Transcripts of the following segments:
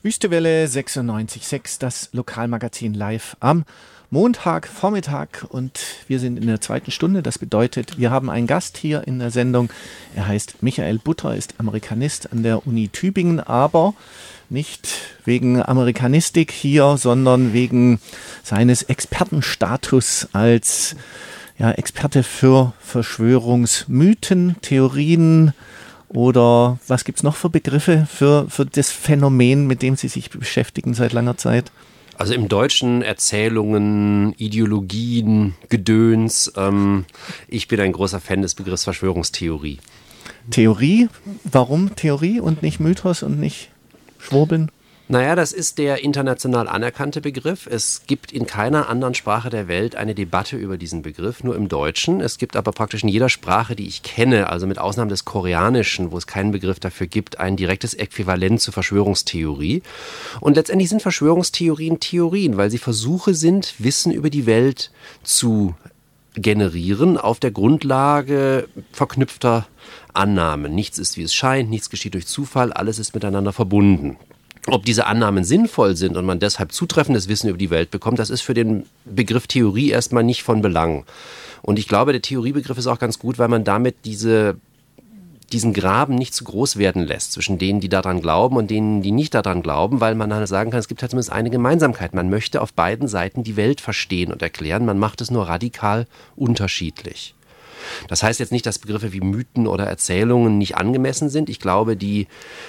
Wüstewelle 96.6, das Lokalmagazin live am Montagvormittag und wir sind in der zweiten Stunde. Das bedeutet, wir haben einen Gast hier in der Sendung. Er heißt Michael Butter, ist Amerikanist an der Uni Tübingen, aber nicht wegen Amerikanistik hier, sondern wegen seines Expertenstatus als Experte für Verschwörungsmythen, Theorien oder was gibt's noch für Begriffe für das Phänomen, mit dem Sie sich beschäftigen seit langer Zeit? Also im Deutschen Erzählungen, Ideologien, Gedöns. Ich bin ein großer Fan des Begriffs Verschwörungstheorie. Theorie? Warum Theorie und nicht Mythos und nicht Schwurbeln? Naja, das ist der international anerkannte Begriff. Es gibt in keiner anderen Sprache der Welt eine Debatte über diesen Begriff, nur im Deutschen. Es gibt aber praktisch in jeder Sprache, die ich kenne, also mit Ausnahme des Koreanischen, wo es keinen Begriff dafür gibt, ein direktes Äquivalent zur Verschwörungstheorie. Und letztendlich sind Verschwörungstheorien Theorien, weil sie Versuche sind, Wissen über die Welt zu generieren auf der Grundlage verknüpfter Annahmen. Nichts ist, wie es scheint, nichts geschieht durch Zufall, alles ist miteinander verbunden. Ob diese Annahmen sinnvoll sind und man deshalb zutreffendes Wissen über die Welt bekommt, das ist für den Begriff Theorie erstmal nicht von Belang. Und ich glaube, der Theoriebegriff ist auch ganz gut, weil man damit diesen Graben nicht zu groß werden lässt zwischen denen, die daran glauben und denen, die nicht daran glauben, weil man dann sagen kann, es gibt halt zumindest eine Gemeinsamkeit. Man möchte auf beiden Seiten die Welt verstehen und erklären, man macht es nur radikal unterschiedlich. Das heißt jetzt nicht, dass Begriffe wie Mythen oder Erzählungen nicht angemessen sind. Ich glaube, die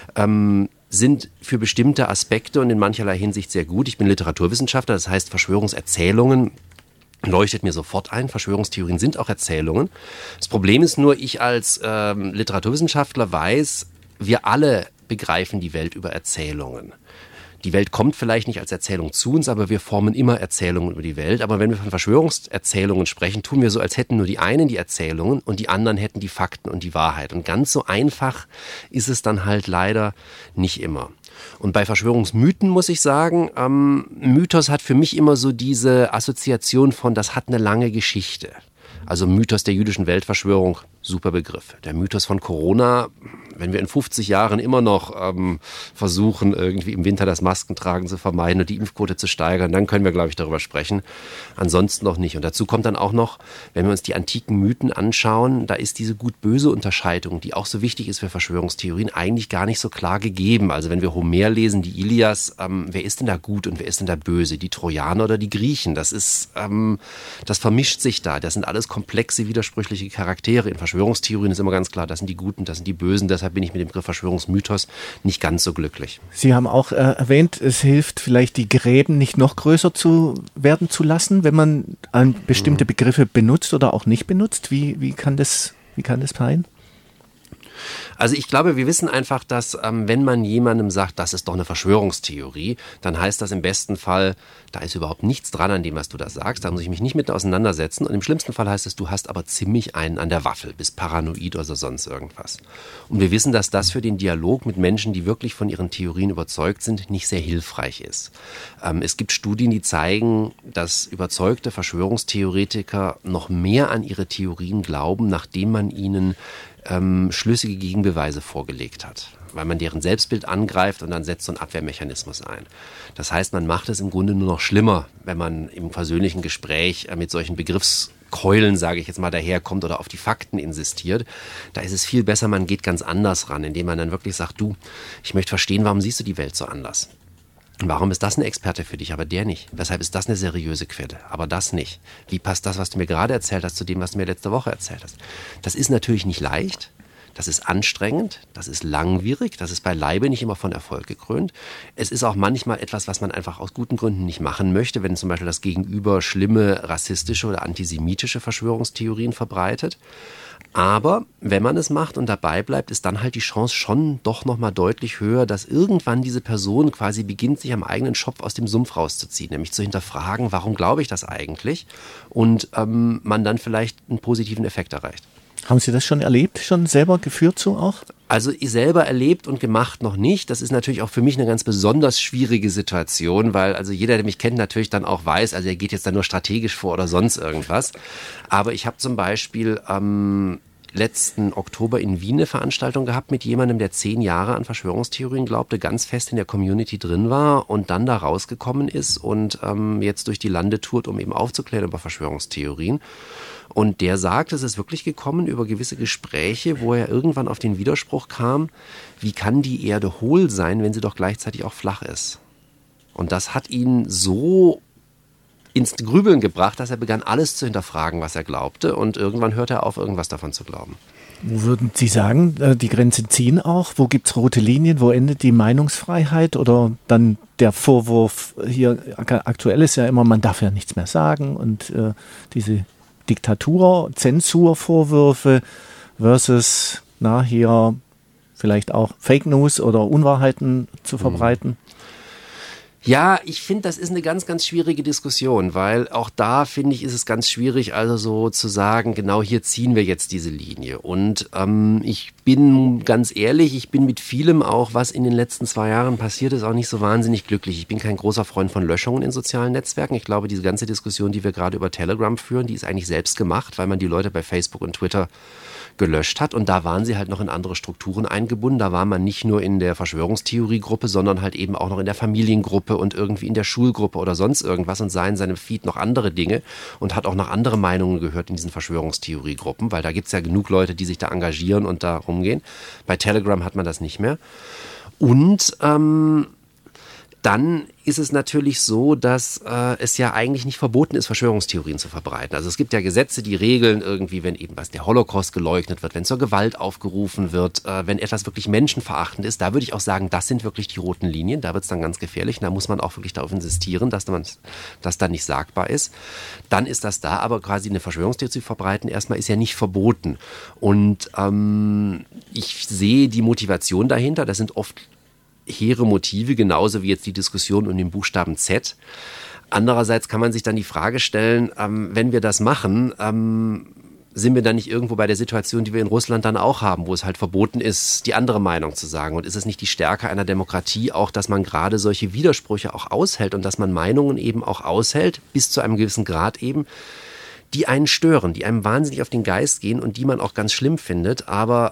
sind für bestimmte Aspekte und in mancherlei Hinsicht sehr gut. Ich bin Literaturwissenschaftler, das heißt Verschwörungserzählungen leuchtet mir sofort ein. Verschwörungstheorien sind auch Erzählungen. Das Problem ist nur, ich als Literaturwissenschaftler weiß, wir alle begreifen die Welt über Erzählungen. Die Welt kommt vielleicht nicht als Erzählung zu uns, aber wir formen immer Erzählungen über die Welt. Aber wenn wir von Verschwörungserzählungen sprechen, tun wir so, als hätten nur die einen die Erzählungen und die anderen hätten die Fakten und die Wahrheit. Und ganz so einfach ist es dann halt leider nicht immer. Und bei Verschwörungsmythen muss ich sagen, Mythos hat für mich immer so diese Assoziation von, das hat eine lange Geschichte. Also Mythos der jüdischen Weltverschwörung, super Begriff. Der Mythos von Corona, wenn wir in 50 Jahren immer noch versuchen, irgendwie im Winter das Maskentragen zu vermeiden und die Impfquote zu steigern, dann können wir, glaube ich, darüber sprechen. Ansonsten noch nicht. Und dazu kommt dann auch noch, wenn wir uns die antiken Mythen anschauen, da ist diese gut-böse Unterscheidung, die auch so wichtig ist für Verschwörungstheorien, eigentlich gar nicht so klar gegeben. Also wenn wir Homer lesen, die Ilias, wer ist denn da gut und wer ist denn da böse? Die Trojaner oder die Griechen? Das vermischt sich da. Das sind alles komplexe, widersprüchliche Charaktere. In Verschwörungstheorien ist immer ganz klar, das sind die Guten, das sind die Bösen. Deshalb bin ich mit dem Begriff Verschwörungsmythos nicht ganz so glücklich. Sie haben auch erwähnt, es hilft vielleicht, die Gräben nicht noch größer werden zu lassen, wenn man bestimmte Begriffe benutzt oder auch nicht benutzt. Wie kann das sein? Also ich glaube, wir wissen einfach, dass wenn man jemandem sagt, das ist doch eine Verschwörungstheorie, dann heißt das im besten Fall, da ist überhaupt nichts dran an dem, was du da sagst, da muss ich mich nicht mit auseinandersetzen und im schlimmsten Fall heißt es, du hast aber ziemlich einen an der Waffel, bist paranoid oder sonst irgendwas. Und wir wissen, dass das für den Dialog mit Menschen, die wirklich von ihren Theorien überzeugt sind, nicht sehr hilfreich ist. Es gibt Studien, die zeigen, dass überzeugte Verschwörungstheoretiker noch mehr an ihre Theorien glauben, nachdem man ihnen schlüssige Gegenbeweise vorgelegt hat, weil man deren Selbstbild angreift und dann setzt so ein Abwehrmechanismus ein. Das heißt, man macht es im Grunde nur noch schlimmer, wenn man im persönlichen Gespräch mit solchen Begriffskeulen, sage ich jetzt mal, daherkommt oder auf die Fakten insistiert. Da ist es viel besser, man geht ganz anders ran, indem man dann wirklich sagt, du, ich möchte verstehen, warum siehst du die Welt so anders? Warum ist das ein Experte für dich, aber der nicht? Weshalb ist das eine seriöse Quelle, aber das nicht? Wie passt das, was du mir gerade erzählt hast, zu dem, was du mir letzte Woche erzählt hast? Das ist natürlich nicht leicht, das ist anstrengend, das ist langwierig, das ist beileibe nicht immer von Erfolg gekrönt. Es ist auch manchmal etwas, was man einfach aus guten Gründen nicht machen möchte, wenn zum Beispiel das Gegenüber schlimme rassistische oder antisemitische Verschwörungstheorien verbreitet. Aber wenn man es macht und dabei bleibt, ist dann halt die Chance schon doch nochmal deutlich höher, dass irgendwann diese Person quasi beginnt, sich am eigenen Schopf aus dem Sumpf rauszuziehen. Nämlich zu hinterfragen, warum glaube ich das eigentlich? Und man dann vielleicht einen positiven Effekt erreicht. Haben Sie das schon erlebt, schon selber geführt so auch? Also ich selber erlebt und gemacht noch nicht. Das ist natürlich auch für mich eine ganz besonders schwierige Situation, weil also jeder, der mich kennt, natürlich dann auch weiß, also er geht jetzt da nur strategisch vor oder sonst irgendwas. Aber ich habe zum Beispiel letzten Oktober in Wien eine Veranstaltung gehabt mit jemandem, der 10 Jahre an Verschwörungstheorien glaubte, ganz fest in der Community drin war und dann da rausgekommen ist und jetzt durch die Lande tourt, um eben aufzuklären über Verschwörungstheorien. Und der sagt, es ist wirklich gekommen über gewisse Gespräche, wo er irgendwann auf den Widerspruch kam, wie kann die Erde hohl sein, wenn sie doch gleichzeitig auch flach ist? Und das hat ihn so ins Grübeln gebracht, dass er begann, alles zu hinterfragen, was er glaubte. Und irgendwann hörte er auf, irgendwas davon zu glauben. Wo würden Sie sagen, die Grenzen ziehen auch? Wo gibt es rote Linien? Wo endet die Meinungsfreiheit? Oder dann der Vorwurf hier aktuell ist ja immer, man darf ja nichts mehr sagen. Und diese Diktatur, Zensurvorwürfe versus hier vielleicht auch Fake News oder Unwahrheiten zu verbreiten. Ja, ich finde, das ist eine ganz, ganz schwierige Diskussion, weil auch da, finde ich, ist es ganz schwierig, also so zu sagen, genau hier ziehen wir jetzt diese Linie. Und ich bin ganz ehrlich, ich bin mit vielem auch, was in den letzten 2 Jahren passiert ist, auch nicht so wahnsinnig glücklich. Ich bin kein großer Freund von Löschungen in sozialen Netzwerken. Ich glaube, diese ganze Diskussion, die wir gerade über Telegram führen, die ist eigentlich selbst gemacht, weil man die Leute bei Facebook und Twitter gelöscht hat. Und da waren sie halt noch in andere Strukturen eingebunden. Da war man nicht nur in der Verschwörungstheoriegruppe, sondern halt eben auch noch in der Familiengruppe und irgendwie in der Schulgruppe oder sonst irgendwas und sah in seinem Feed noch andere Dinge und hat auch noch andere Meinungen gehört in diesen Verschwörungstheoriegruppen, weil da gibt es ja genug Leute, die sich da engagieren und da rumgehen. Bei Telegram hat man das nicht mehr. Und dann ist es natürlich so, dass es ja eigentlich nicht verboten ist, Verschwörungstheorien zu verbreiten. Also es gibt ja Gesetze, die regeln irgendwie, wenn eben der Holocaust geleugnet wird, wenn zur Gewalt aufgerufen wird, wenn etwas wirklich menschenverachtend ist, da würde ich auch sagen, das sind wirklich die roten Linien, da wird es dann ganz gefährlich, da muss man auch wirklich darauf insistieren, dass das dann nicht sagbar ist. Dann ist das da, aber quasi eine Verschwörungstheorie zu verbreiten, erstmal ist ja nicht verboten. Und ich sehe die Motivation dahinter, das sind oft hehre Motive, genauso wie jetzt die Diskussion um den Buchstaben Z. Andererseits kann man sich dann die Frage stellen, wenn wir das machen, sind wir dann nicht irgendwo bei der Situation, die wir in Russland dann auch haben, wo es halt verboten ist, die andere Meinung zu sagen? Und ist es nicht die Stärke einer Demokratie auch, dass man gerade solche Widersprüche auch aushält und dass man Meinungen eben auch aushält, bis zu einem gewissen Grad eben, die einen stören, die einem wahnsinnig auf den Geist gehen und die man auch ganz schlimm findet, aber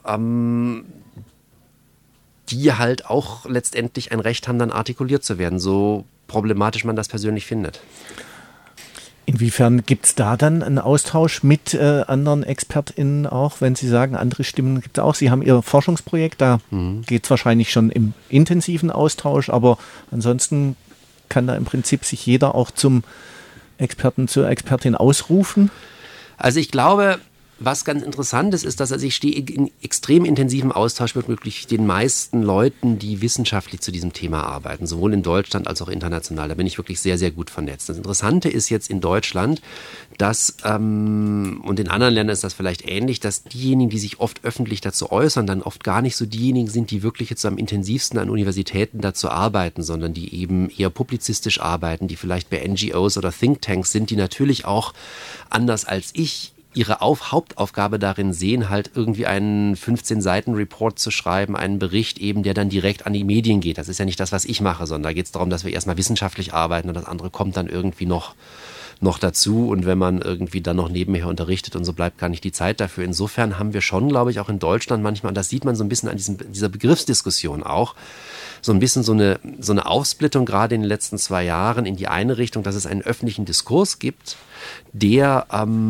die halt auch letztendlich ein Recht haben, dann artikuliert zu werden, so problematisch man das persönlich findet. Inwiefern gibt es da dann einen Austausch mit anderen ExpertInnen auch, wenn Sie sagen, andere Stimmen gibt es auch? Sie haben Ihr Forschungsprojekt, da geht es wahrscheinlich schon im intensiven Austausch, aber ansonsten kann da im Prinzip sich jeder auch zum Experten, zur Expertin ausrufen? Also ich glaube, was ganz interessant ist, dass ich stehe in extrem intensivem Austausch mit wirklich den meisten Leuten, die wissenschaftlich zu diesem Thema arbeiten, sowohl in Deutschland als auch international. Da bin ich wirklich sehr, sehr gut vernetzt. Das Interessante ist jetzt in Deutschland, dass, und in anderen Ländern ist das vielleicht ähnlich, dass diejenigen, die sich oft öffentlich dazu äußern, dann oft gar nicht so diejenigen sind, die wirklich jetzt am intensivsten an Universitäten dazu arbeiten, sondern die eben eher publizistisch arbeiten, die vielleicht bei NGOs oder Thinktanks sind, die natürlich auch anders als ich ihre Hauptaufgabe darin sehen, halt irgendwie einen 15-Seiten-Report zu schreiben, einen Bericht eben, der dann direkt an die Medien geht. Das ist ja nicht das, was ich mache, sondern da geht es darum, dass wir erstmal wissenschaftlich arbeiten und das andere kommt dann irgendwie noch dazu. Und wenn man irgendwie dann noch nebenher unterrichtet und so, bleibt gar nicht die Zeit dafür. Insofern haben wir schon, glaube ich, auch in Deutschland manchmal, und das sieht man so ein bisschen an dieser Begriffsdiskussion auch, so ein bisschen so eine Aufsplittung gerade in den letzten 2 Jahren in die eine Richtung, dass es einen öffentlichen Diskurs gibt, der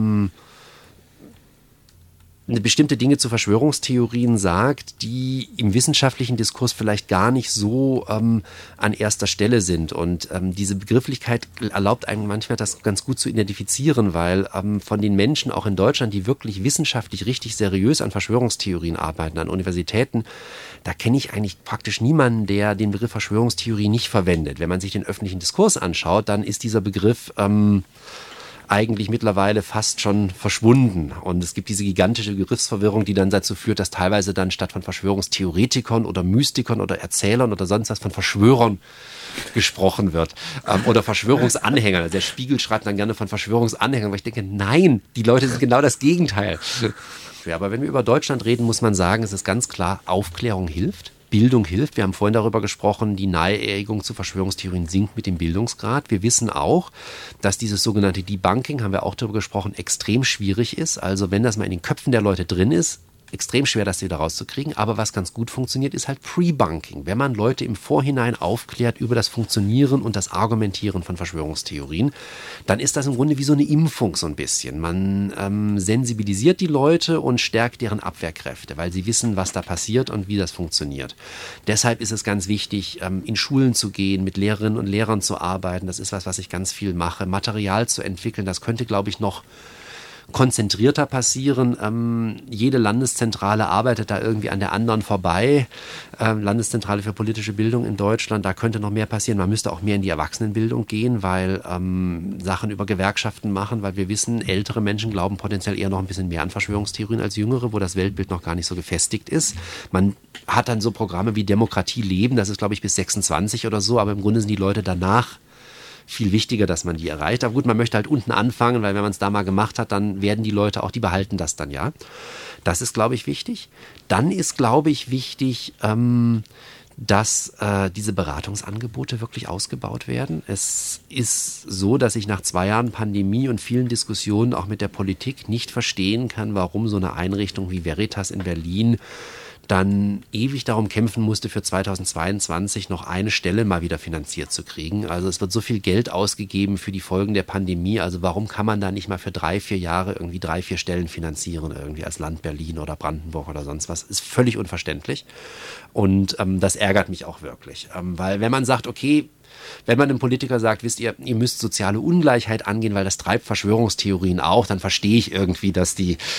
bestimmte Dinge zu Verschwörungstheorien sagt, die im wissenschaftlichen Diskurs vielleicht gar nicht so an erster Stelle sind. Und diese Begrifflichkeit erlaubt einem manchmal das ganz gut zu identifizieren, weil von den Menschen auch in Deutschland, die wirklich wissenschaftlich richtig seriös an Verschwörungstheorien arbeiten, an Universitäten, da kenne ich eigentlich praktisch niemanden, der den Begriff Verschwörungstheorie nicht verwendet. Wenn man sich den öffentlichen Diskurs anschaut, dann ist dieser Begriff eigentlich mittlerweile fast schon verschwunden. Und es gibt diese gigantische Begriffsverwirrung, die dann dazu führt, dass teilweise dann statt von Verschwörungstheoretikern oder Mystikern oder Erzählern oder sonst was von Verschwörern gesprochen wird. Oder Verschwörungsanhängern. Der Spiegel schreibt dann gerne von Verschwörungsanhängern, weil ich denke, nein, die Leute sind genau das Gegenteil. Ja, aber wenn wir über Deutschland reden, muss man sagen, es ist ganz klar, Aufklärung hilft. Bildung hilft. Wir haben vorhin darüber gesprochen, die Neigung zu Verschwörungstheorien sinkt mit dem Bildungsgrad. Wir wissen auch, dass dieses sogenannte Debunking, haben wir auch darüber gesprochen, extrem schwierig ist. Also wenn das mal in den Köpfen der Leute drin ist, extrem schwer, das wieder rauszukriegen. Aber was ganz gut funktioniert, ist halt Pre-Bunking. Wenn man Leute im Vorhinein aufklärt über das Funktionieren und das Argumentieren von Verschwörungstheorien, dann ist das im Grunde wie so eine Impfung so ein bisschen. Man sensibilisiert die Leute und stärkt deren Abwehrkräfte, weil sie wissen, was da passiert und wie das funktioniert. Deshalb ist es ganz wichtig, in Schulen zu gehen, mit Lehrerinnen und Lehrern zu arbeiten. Das ist was ich ganz viel mache. Material zu entwickeln, das könnte, glaube ich, noch konzentrierter passieren. Jede Landeszentrale arbeitet da irgendwie an der anderen vorbei. Landeszentrale für politische Bildung in Deutschland, da könnte noch mehr passieren. Man müsste auch mehr in die Erwachsenenbildung gehen, weil Sachen über Gewerkschaften machen, weil wir wissen, ältere Menschen glauben potenziell eher noch ein bisschen mehr an Verschwörungstheorien als jüngere, wo das Weltbild noch gar nicht so gefestigt ist. Man hat dann so Programme wie Demokratie leben, das ist, glaube ich, bis 26 oder so, aber im Grunde sind die Leute danach viel wichtiger, dass man die erreicht. Aber gut, man möchte halt unten anfangen, weil wenn man es da mal gemacht hat, dann werden die Leute auch, die behalten das dann, ja. Das ist, glaube ich, wichtig. Dann ist, glaube ich, wichtig, dass diese Beratungsangebote wirklich ausgebaut werden. Es ist so, dass ich nach 2 Jahren Pandemie und vielen Diskussionen auch mit der Politik nicht verstehen kann, warum so eine Einrichtung wie Veritas in Berlin dann ewig darum kämpfen musste, für 2022 noch eine Stelle mal wieder finanziert zu kriegen. Also es wird so viel Geld ausgegeben für die Folgen der Pandemie. Also warum kann man da nicht mal für 3-4 Jahre irgendwie 3-4 Stellen finanzieren, irgendwie als Land Berlin oder Brandenburg oder sonst was? Ist völlig unverständlich. Und das ärgert mich auch wirklich. Weil wenn man sagt, okay, wenn man einem Politiker sagt, wisst ihr, ihr müsst soziale Ungleichheit angehen, weil das treibt Verschwörungstheorien auch, dann verstehe ich irgendwie, dass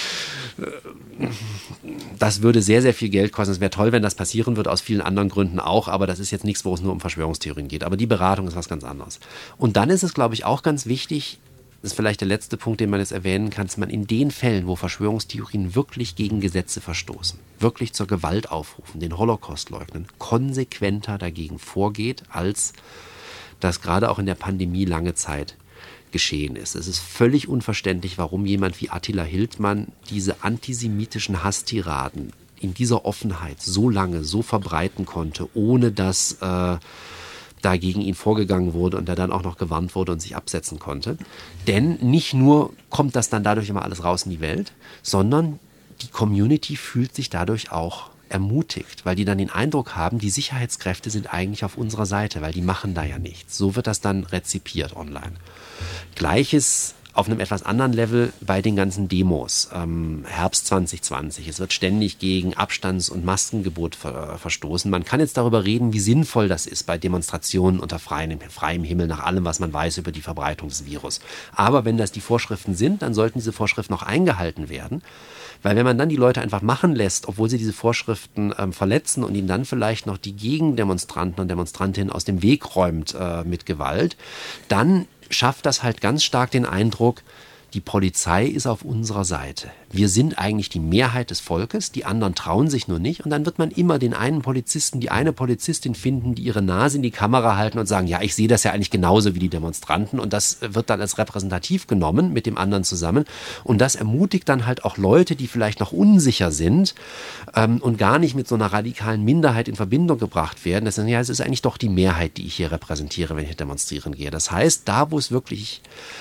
das würde sehr, sehr viel Geld kosten. Es wäre toll, wenn das passieren würde, aus vielen anderen Gründen auch, aber das ist jetzt nichts, wo es nur um Verschwörungstheorien geht. Aber die Beratung ist was ganz anderes. Und dann ist es, glaube ich, auch ganz wichtig, das ist vielleicht der letzte Punkt, den man jetzt erwähnen kann, dass man in den Fällen, wo Verschwörungstheorien wirklich gegen Gesetze verstoßen, wirklich zur Gewalt aufrufen, den Holocaust leugnen, konsequenter dagegen vorgeht, als das gerade auch in der Pandemie lange Zeit geschehen ist. Es ist völlig unverständlich, warum jemand wie Attila Hildmann diese antisemitischen Hasstiraden in dieser Offenheit so lange so verbreiten konnte, ohne dass da gegen ihn vorgegangen wurde und er dann auch noch gewarnt wurde und sich absetzen konnte. Denn nicht nur kommt das dann dadurch immer alles raus in die Welt, sondern die Community fühlt sich dadurch auch ermutigt, weil die dann den Eindruck haben, die Sicherheitskräfte sind eigentlich auf unserer Seite, weil die machen da ja nichts. So wird das dann rezipiert online. Gleiches auf einem etwas anderen Level bei den ganzen Demos. Herbst 2020. Es wird ständig gegen Abstands- und Maskengebot verstoßen. Man kann jetzt darüber reden, wie sinnvoll das ist bei Demonstrationen unter freiem Himmel, nach allem, was man weiß über die Verbreitung des Virus. Aber wenn das die Vorschriften sind, dann sollten diese Vorschriften auch eingehalten werden. Weil wenn man dann die Leute einfach machen lässt, obwohl sie diese Vorschriften verletzen und ihnen dann vielleicht noch die Gegendemonstranten und Demonstrantinnen aus dem Weg räumt mit Gewalt, dann schafft das halt ganz stark den Eindruck, die Polizei ist auf unserer Seite. Wir sind eigentlich die Mehrheit des Volkes, die anderen trauen sich nur nicht und dann wird man immer den einen Polizisten, die eine Polizistin finden, die ihre Nase in die Kamera halten und sagen, ja, ich sehe das ja eigentlich genauso wie die Demonstranten und das wird dann als repräsentativ genommen mit dem anderen zusammen und das ermutigt dann halt auch Leute, die vielleicht noch unsicher sind und gar nicht mit so einer radikalen Minderheit in Verbindung gebracht werden. Das ist, ja, es ist eigentlich doch die Mehrheit, die ich hier repräsentiere, wenn ich demonstrieren gehe. Das heißt, da wo es wirklich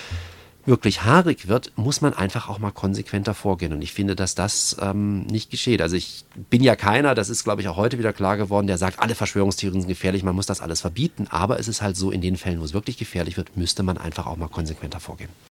haarig wird, muss man einfach auch mal konsequenter vorgehen. Und ich finde, dass das nicht geschieht. Also ich bin ja keiner, das ist, glaube ich, auch heute wieder klar geworden, der sagt, alle Verschwörungstheorien sind gefährlich, man muss das alles verbieten. Aber es ist halt so, in den Fällen, wo es wirklich gefährlich wird, müsste man einfach auch mal konsequenter vorgehen.